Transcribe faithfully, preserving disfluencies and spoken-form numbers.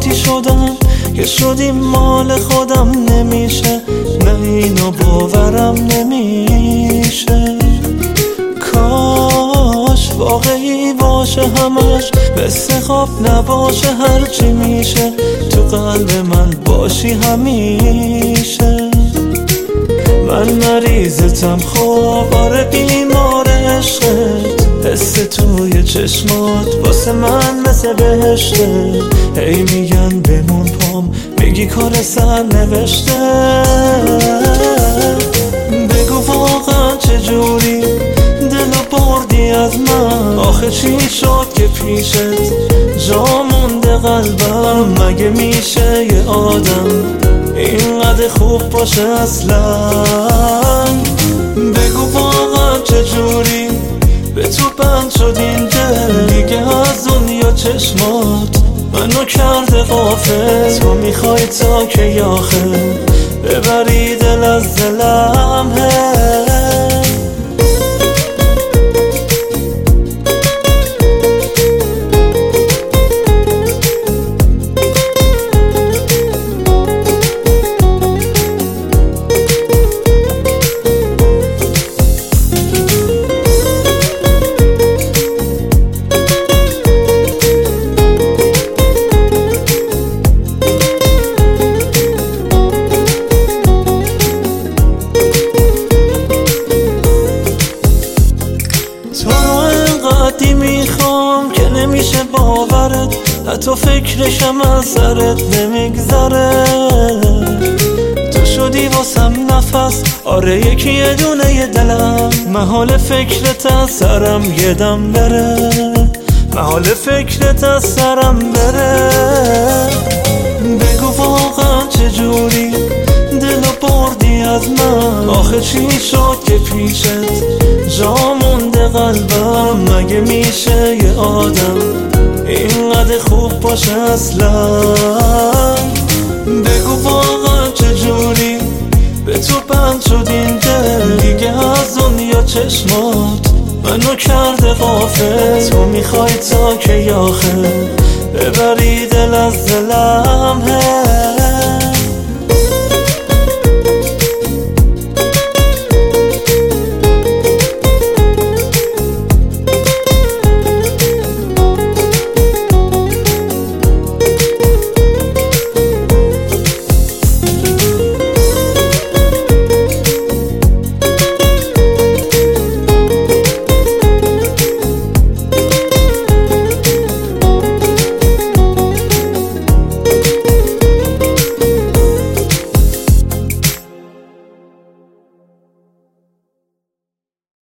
قاطی شدم که شدیم مال خودم نمیشه، نه اینو باورم نمیشه. کاش واقعی باشه همش، مثل خواب نباشه هرچی میشه، تو قلب من باشی همیشه. من مریضتم خواب، آره بیمار عشقت، حس توی چشمات واسه من مثل بهشته. هی میگن بمون پام، میگی کار سر نوشته. بگو واقعا چجوری دلو بردی از من، آخه چی شد که پیشت جا مونده قلبم؟ مگه میشه یه آدم اینقدر خوب باشه اصلا؟ بگو واقعا چجوری به تو بند شد این دل، دیگه از دنیا چشمات منو کرده غافل. تو میخوای تا که آخر ببری دل از دلم. قدی میخوام که نمیشه باورت، حتی فکرشم از سرت نمیگذره. تو شدی واسم نفس، آره یکی یه دونه یه دلم، محال فکرت از سرم یه دم بره، محال فکرت از سرم بره. بگو واقعا چجوری دلو بردی از من، آخه چی شد که پیشت جا مونده قلبم؟ مگه میشه یه آدم اینقدر خوب باشه اصلا؟ بگو واقعا چجوری به تو بند شد این دل، دیگه از دنیا چشمات منو کرده غافل. تو میخوای تا که آخر ببری دل از دلم.